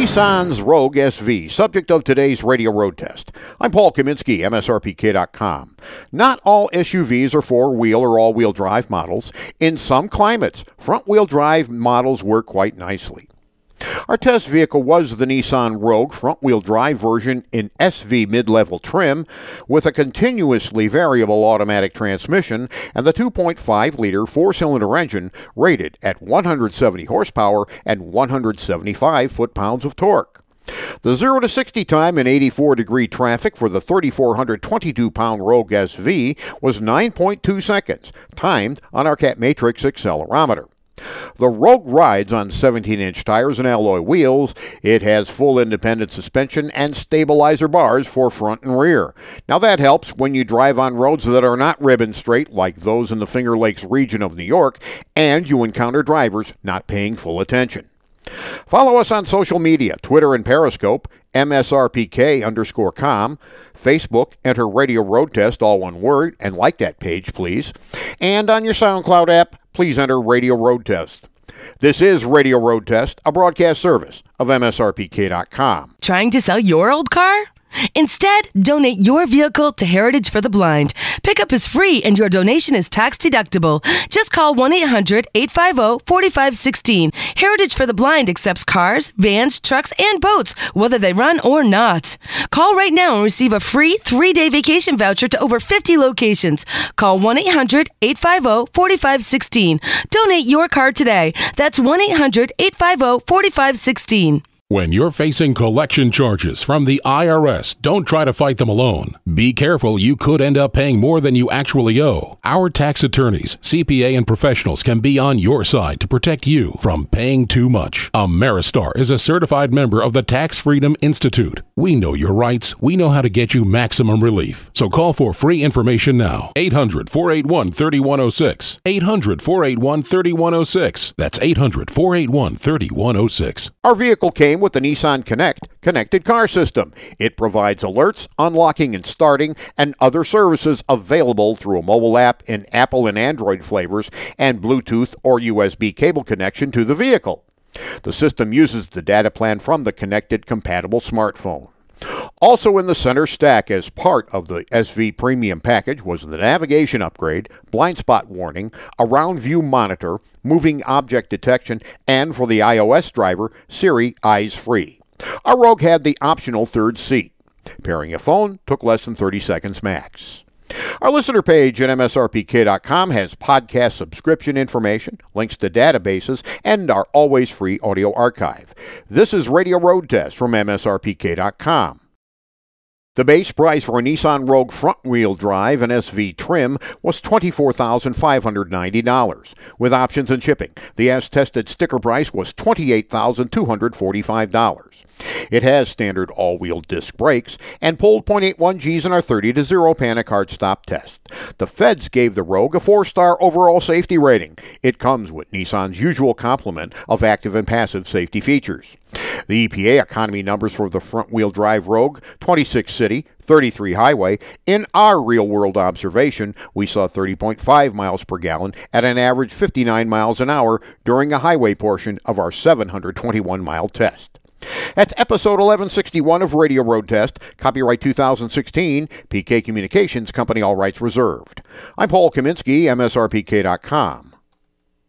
Nissan's Rogue SV, subject of today's radio road test. I'm Paul Kaminsky, MSRPK.com. Not all SUVs are four-wheel or all-wheel drive models. In some climates, front-wheel drive models work quite nicely. Our test vehicle was the Nissan Rogue front-wheel drive version in SV mid-level trim with a continuously variable automatic transmission and the 2.5-liter four-cylinder engine rated at 170 horsepower and 175 foot-pounds of torque. The 0 to 60 time in 84-degree traffic for the 3,422-pound Rogue SV was 9.2 seconds, timed on our Cat Matrix accelerometer. The Rogue rides on 17-inch tires and alloy wheels. It has full independent suspension and stabilizer bars for front and rear. Now that helps when you drive on roads that are not ribbon straight like those in the Finger Lakes region of New York and you encounter drivers not paying full attention. Follow us on social media, Twitter and Periscope, MSRPK_com, Facebook, enter Radio Road Test, all one word, and like that page, please. And on your SoundCloud app, please enter Radio Road Test. This is Radio Road Test, a broadcast service of MSRPK.com. Trying to sell your old car? Instead, donate your vehicle to Heritage for the Blind. Pickup is free and your donation is tax deductible. Just call 1-800-850-4516. Heritage for the Blind accepts cars, vans, trucks, and boats, whether they run or not. Call right now and receive a free 3-day vacation voucher to over 50 locations. Call 1-800-850-4516. Donate your car today. That's 1-800-850-4516. When you're facing collection charges from the IRS, don't try to fight them alone. Be careful, you could end up paying more than you actually owe. Our tax attorneys, CPA, and professionals can be on your side to protect you from paying too much. Ameristar is a certified member of the Tax Freedom Institute. We know your rights. We know how to get you maximum relief. So call for free information now. 800-481-3106. 800-481-3106. That's 800-481-3106. Our vehicle came with the Nissan Connect connected car system. It provides alerts, unlocking and starting, and other services available through a mobile app in Apple and Android flavors and Bluetooth or USB cable connection to the vehicle. The system uses the data plan from the connected compatible smartphone. Also in the center stack as part of the SV Premium package was the navigation upgrade, blind spot warning, a round view monitor, moving object detection, and for the iOS driver, Siri Eyes Free. Our Rogue had the optional third seat. Pairing a phone took less than 30 seconds max. Our listener page at MSRPK.com has podcast subscription information, links to databases, and our always free audio archive. This is Radio Road Test from MSRPK.com. The base price for a Nissan Rogue front-wheel drive and SV trim was $24,590. With options and shipping, the as-tested sticker price was $28,245. It has standard all-wheel disc brakes and pulled .81 Gs in our 30-0 panic hard stop test. The feds gave the Rogue a 4-star overall safety rating. It comes with Nissan's usual complement of active and passive safety features. The EPA economy numbers for the front-wheel drive Rogue, 26 city, 33 highway. In our real-world observation, we saw 30.5 miles per gallon at an average 59 miles an hour during a highway portion of our 721-mile test. That's episode 1161 of Radio Road Test, copyright 2016, PK Communications Company, all rights reserved. I'm Paul Kaminsky, MSRPK.com.